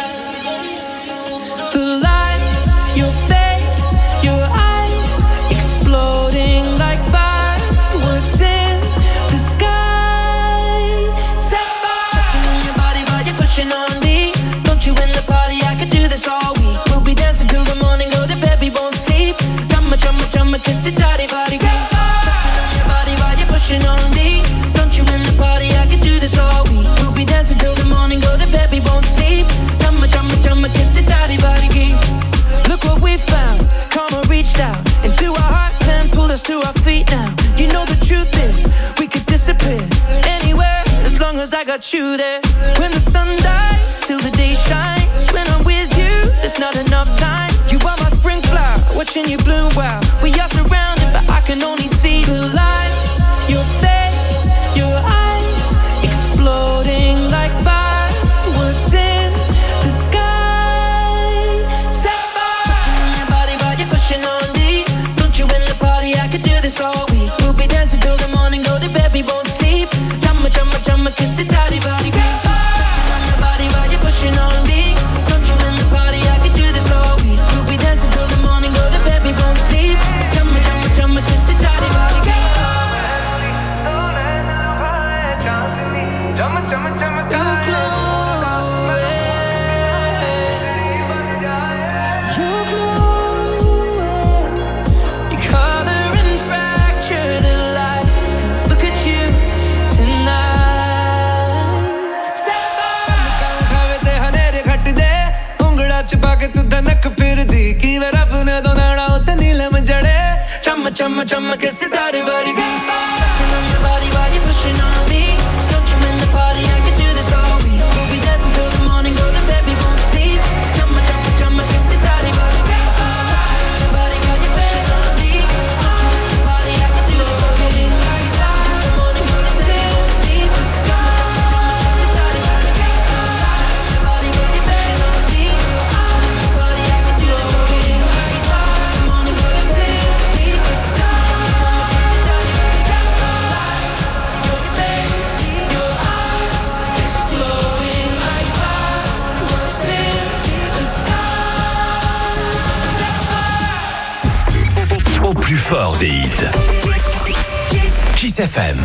The lights, your face, your eyes, exploding like fireworks in the sky. Set fire touching your body while you're pushing on. You in the party, I could do this all week. We'll be dancing till the morning, go to bed, we won't sleep. Chumma, chumma, chumma, kiss it, daddy, body. Touching on your body while you're pushing on me. Don't you in the party, I could do this all week. We'll be dancing till the morning, go to bed, we won't sleep. Chumma, chumma, chumma, kiss it, daddy, body. Look what we found, karma reached out into our hearts and pulled us to our feet now. You know the truth is, we could disappear anywhere as long as I got you there. When the sun dies, till the day shines. When I'm with you, there's not enough time. You are my spring flower, watching you bloom wild. We are surrounded, but I can only see the lights. Your face, your eyes, exploding like fireworks in the sky. Set fire touching on your body while you're pushing on me. Don't you in the party, I could do this all week. We'll be dancing till the morning, go to bed, we won't sleep. Chumma, chumma, chumma, kiss it, daddy, body. Touching on your body while you're pushing on me. Don't you in the party, I could do this all week. We'll be dancing till the morning, go to bed, we won't sleep. Chumma, chumma, chumma, chumma, che se dare vari beat. Touching on your body while you're pushing on me. Don't you in the party, I can do this all week. We'll be dancing till the morning, go to bed, we won't sleep. Chumma, chumma, chumma, che se dare vari beat. Touching on your body while you're pushing on me. Don't you in the party, I can do this all week. We'll be dancing till the morning, go to bed, we won't sleep. Chumma, chumma, chumma, che se dare vari beat. Touching on your body while you're pushing on me. Don't you in the party, I can do this all week. We'll be dancing till the morning, go to bed, we won't sleep. Chumma, chumma, chumma, che se dare vari beat. Your face, your eyes, exploding like fireworks in the sky. Au plus fort des hits. Kiss F M.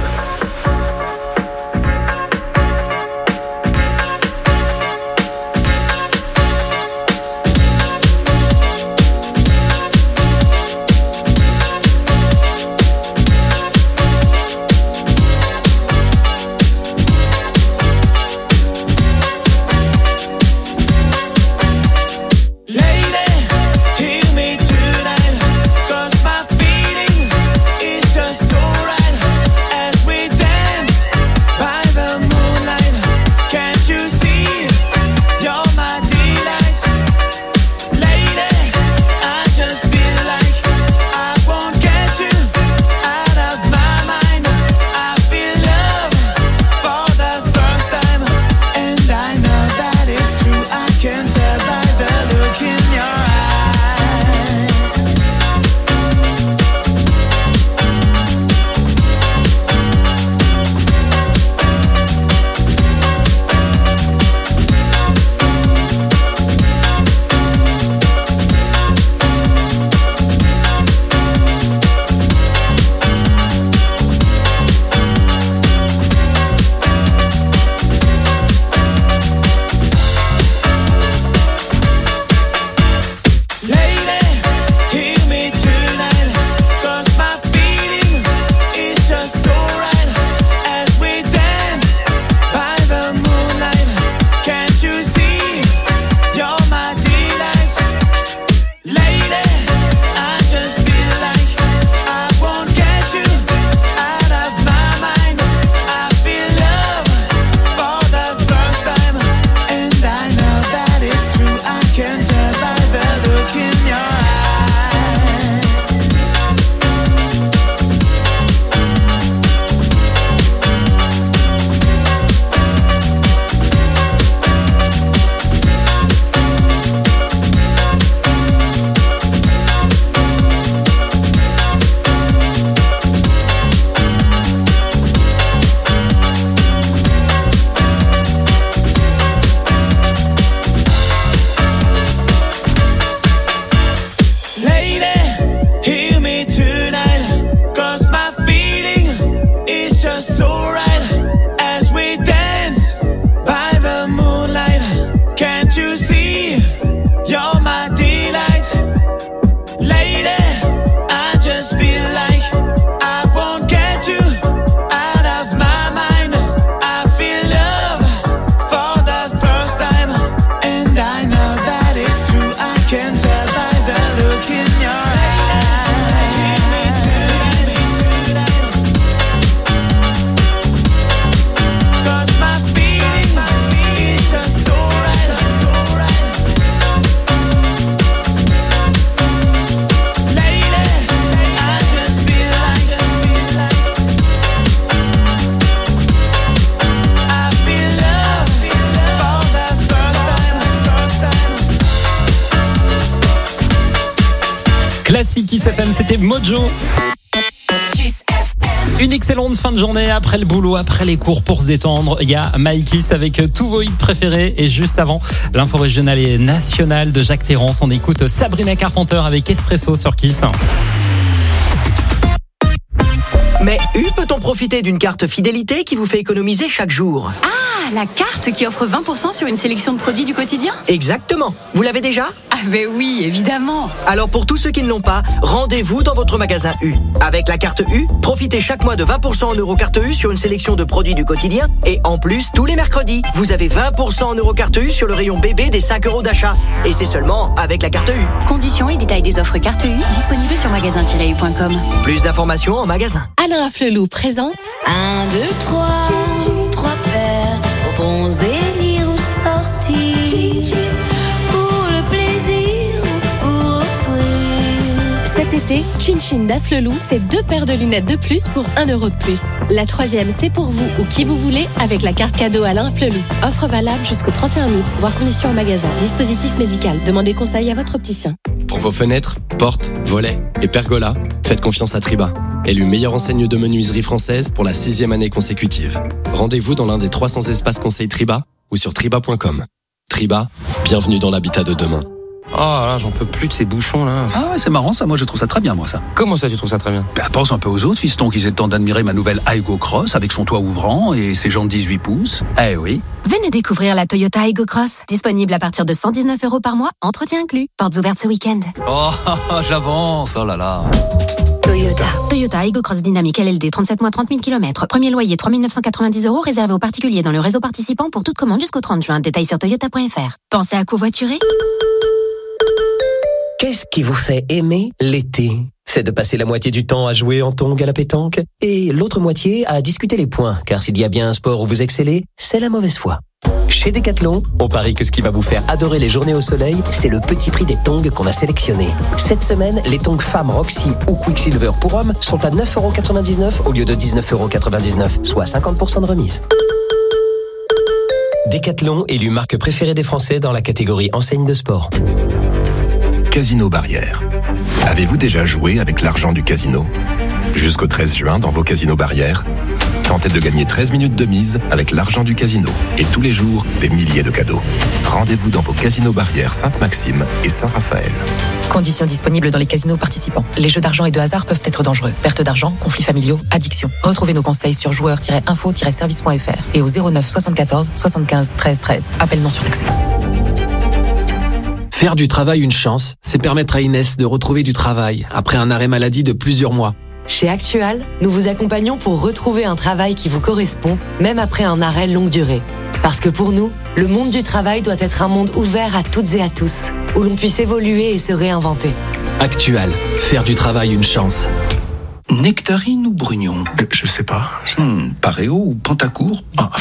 Lady, hear me tonight, 'cause my feeling is just so right as we dance by the moonlight. Can't you see you're my delight? Lady, I just feel like I won't get you out of my mind. I feel love for the first time, and I know that it's true. I can tell by the look in your eyes. Lady, hear me tonight, 'cause my feeling is just so right as we dance by the moonlight. Can't you see you're my delight? Lady, I just feel like I won't get you out of my mind. I feel love for the first time, and I know that it's true. I can tell by the look in your eyes. Lady, hear me tonight, 'cause my feeling is just so right as we dance by the moonlight. Can't you see you're my delight? Lady, I just feel like I won't get you out of my mind. I feel love for the first time, and I know that it's true. I can tell by the look in your eyes. Hear me tonight, 'cause my feeling is just so right, so right. Lady, I just feel like I feel love for the first time. Classique Kiss F M, c'était Mojo. Une excellente fin de journée après le boulot, après les cours pour se détendre. Il y a Maïkis avec tous vos hits préférés. Et juste avant, l'info régionale et nationale de Jacques Terrance. On écoute Sabrina Carpenter avec Espresso sur Kiss. Mais U, peut-on profiter d'une carte fidélité qui vous fait économiser chaque jour? Ah, la carte qui offre vingt pour cent sur une sélection de produits du quotidien? Exactement. Vous l'avez déjà? Ah mais oui, évidemment. Alors pour tous ceux qui ne l'ont pas, rendez-vous dans votre magasin U. Avec la carte U, profitez chaque mois de vingt pour cent en Eurocarte U sur une sélection de produits du quotidien. Et en plus, tous les mercredis, vous avez vingt pour cent en Eurocarte U sur le rayon bébé des cinq euros d'achat. Et c'est seulement avec la carte U. Conditions et détails des offres carte U disponibles sur magasin tiret u point com. Plus d'informations en magasin. Alain Afflelou présente Un, deux, trois, trois paires, bons élire ou sortir, pour le plaisir ou pour offrir. Cet été, Chin Chin d'Afflelou, c'est deux paires de lunettes de plus pour un euro de plus. La troisième, c'est pour vous ou qui vous voulez avec la carte cadeau Alain Afflelou. Offre valable jusqu'au trente et un août, voire conditions en magasin. Dispositif médical. Demandez conseil à votre opticien. Pour vos fenêtres, portes, volets et pergolas, faites confiance à Triba. Élu meilleure enseigne de menuiserie française pour la sixième année consécutive. Rendez-vous dans l'un des trois cents espaces conseils Triba ou sur triba point com. Triba, bienvenue dans l'habitat de demain. Oh là, j'en peux plus de ces bouchons là. Ah ouais, c'est marrant ça, moi je trouve ça très bien moi ça. Comment ça tu trouves ça très bien? Bah, pense un peu aux autres fistons qui aient le temps d'admirer ma nouvelle Aygo Cross avec son toit ouvrant et ses jantes dix-huit pouces. Eh oui. Venez découvrir la Toyota Aygo Cross, disponible à partir de cent dix-neuf euros par mois, entretien inclus. Portes ouvertes ce week-end. Oh, j'avance, oh là là. Toyota. Toyota Aygo Cross Dynamique L L D, trente-sept mois, trente mille kilomètres. Premier loyer trois mille neuf cent quatre-vingt-dix euros, réservé aux particuliers dans le réseau participant pour toute commande jusqu'au trente juin. Détails sur toyota point f r. Pensez à covoiturer? Qu'est-ce qui vous fait aimer l'été? C'est de passer la moitié du temps à jouer en tongs à la pétanque et l'autre moitié à discuter les points, car s'il y a bien un sport où vous excellez, c'est la mauvaise foi. Chez Decathlon, on parie que ce qui va vous faire adorer les journées au soleil, c'est le petit prix des tongs qu'on a sélectionnés. Cette semaine, les tongs femmes Roxy ou Quicksilver pour hommes sont à neuf euros quatre-vingt-dix-neuf au lieu de dix-neuf euros quatre-vingt-dix-neuf, soit cinquante pour cent de remise. Decathlon, élu marque préférée des Français dans la catégorie enseigne de sport. Casino Barrière. Avez-vous déjà joué avec l'argent du casino? Jusqu'au treize juin, dans vos casinos Barrière, tentez de gagner treize minutes de mise avec l'argent du casino. Et tous les jours, des milliers de cadeaux. Rendez-vous dans vos casinos Barrière Sainte-Maxime et Saint-Raphaël. Conditions disponibles dans les casinos participants. Les jeux d'argent et de hasard peuvent être dangereux. Perte d'argent, conflits familiaux, addiction. Retrouvez nos conseils sur joueurs tiret info tiret service point f r et au zéro neuf soixante-quatorze soixante-quinze treize treize. Appel non surtaxé. Faire du travail une chance, c'est permettre à Inès de retrouver du travail après un arrêt maladie de plusieurs mois. Chez Actual, nous vous accompagnons pour retrouver un travail qui vous correspond, même après un arrêt longue durée. Parce que pour nous, le monde du travail doit être un monde ouvert à toutes et à tous, où l'on puisse évoluer et se réinventer. Actual, faire du travail une chance. Nectarine ou Brugnon? euh, Je sais pas. Hmm, Pareo ou Pantacourt? Ah,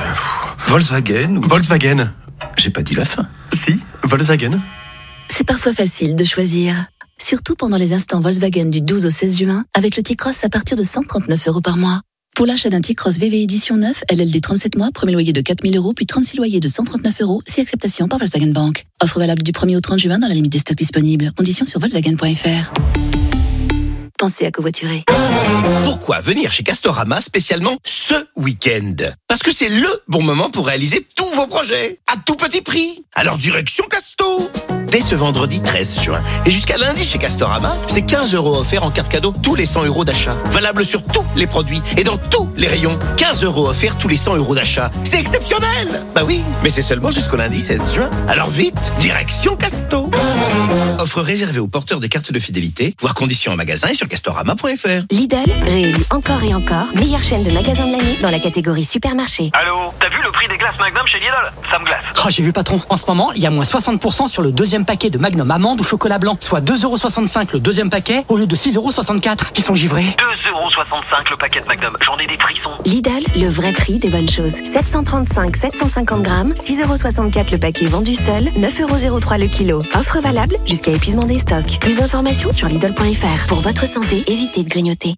Volkswagen ou... Volkswagen. J'ai pas dit la fin. Si, Volkswagen. C'est parfois facile de choisir. Surtout pendant les instants Volkswagen du douze au seize juin, avec le T-Cross à partir de cent trente-neuf euros par mois. Pour l'achat d'un T-Cross V V édition neuf, L L D trente-sept mois, premier loyer de quatre mille euros, puis trente-six loyers de cent trente-neuf euros, si acceptation par Volkswagen Bank. Offre valable du premier au trente juin dans la limite des stocks disponibles. Conditions sur volkswagen point f r. Pensez à covoiturer. Pourquoi venir chez Castorama spécialement ce week-end? Parce que c'est le bon moment pour réaliser tous vos projets, à tout petit prix. Alors direction Casto. Dès ce vendredi treize juin et jusqu'à lundi chez Castorama, c'est quinze euros offerts en carte cadeau tous les cent euros d'achat. Valable sur tous les produits et dans tous les rayons. quinze euros offerts tous les cent euros d'achat. C'est exceptionnel! Bah oui, mais c'est seulement jusqu'au lundi seize juin. Alors vite, direction Casto. Offre réservée aux porteurs des cartes de fidélité, voire conditions en magasin et sur castorama point f r. Lidl, réélu encore et encore, meilleure chaîne de magasins de l'année dans la catégorie supermarché. Allô, t'as vu le prix des glaces Magnum chez Lidl? Ça me glace. Oh, j'ai vu patron, en ce moment, il y a moins soixante pour cent sur le deuxième paquet de Magnum amande ou chocolat blanc, soit deux euros soixante-cinq le deuxième paquet au lieu de six euros soixante-quatre. Ils sont givrés. deux euros soixante-cinq le paquet de Magnum, j'en ai des frissons. Lidl, le vrai prix des bonnes choses. sept cent trente-cinq sept cent cinquante grammes, six euros soixante-quatre le paquet vendu seul, neuf euros zéro trois le kilo. Offre valable jusqu'à épuisement des stocks. Plus d'informations sur lidl point f r. Pour votre santé, évitez de grignoter.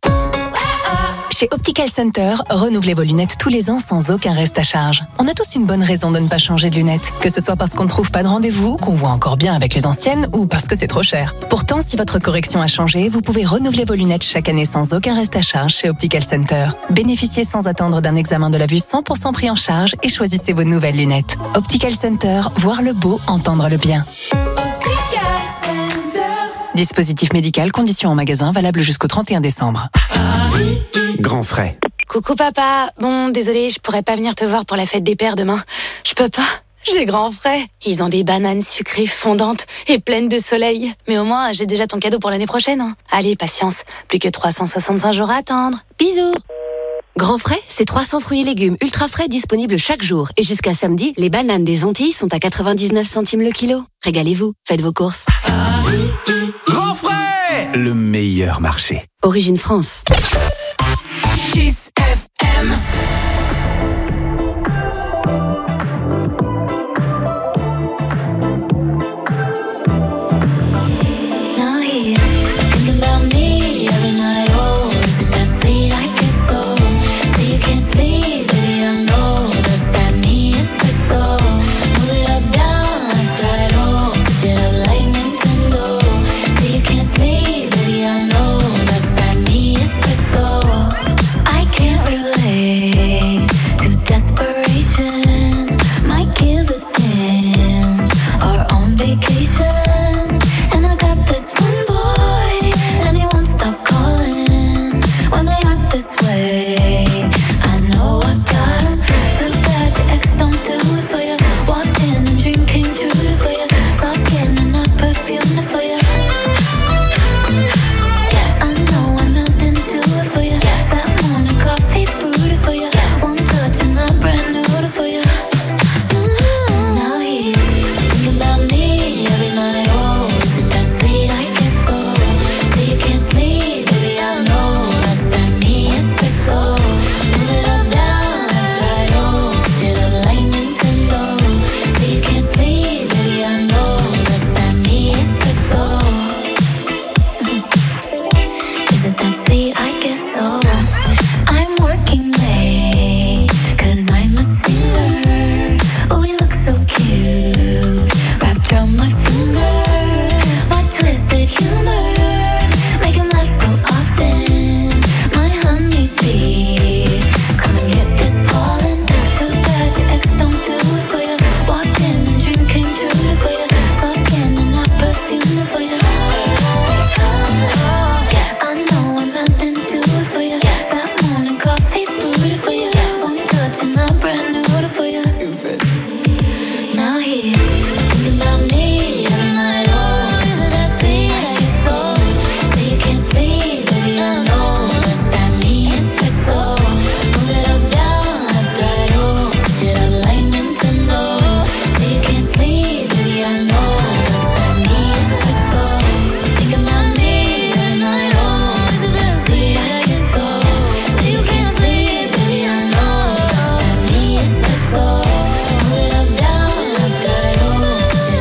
Chez Optical Center, renouvelez vos lunettes tous les ans sans aucun reste à charge. On a tous une bonne raison de ne pas changer de lunettes. Que ce soit parce qu'on ne trouve pas de rendez-vous, qu'on voit encore bien avec les anciennes ou parce que c'est trop cher. Pourtant, si votre correction a changé, vous pouvez renouveler vos lunettes chaque année sans aucun reste à charge chez Optical Center. Bénéficiez sans attendre d'un examen de la vue cent pour cent pris en charge et choisissez vos nouvelles lunettes. Optical Center, voir le beau, entendre le bien. Optical Center. Dispositif médical, conditions en magasin, valable jusqu'au trente et un décembre. Grand frais. Coucou papa, bon désolé, je pourrais pas venir te voir pour la fête des pères demain. Je peux pas. J'ai grand frais. Ils ont des bananes sucrées fondantes et pleines de soleil. Mais au moins, j'ai déjà ton cadeau pour l'année prochaine. Hein. Allez, patience. Plus que trois cent soixante-cinq jours à attendre. Bisous. Grand frais, c'est trois cents fruits et légumes ultra frais disponibles chaque jour. Et jusqu'à samedi, les bananes des Antilles sont à quatre-vingt-dix-neuf centimes le kilo. Régalez-vous, faites vos courses. Grand frais, le meilleur marché. Origine France. Kiss F M. Vacation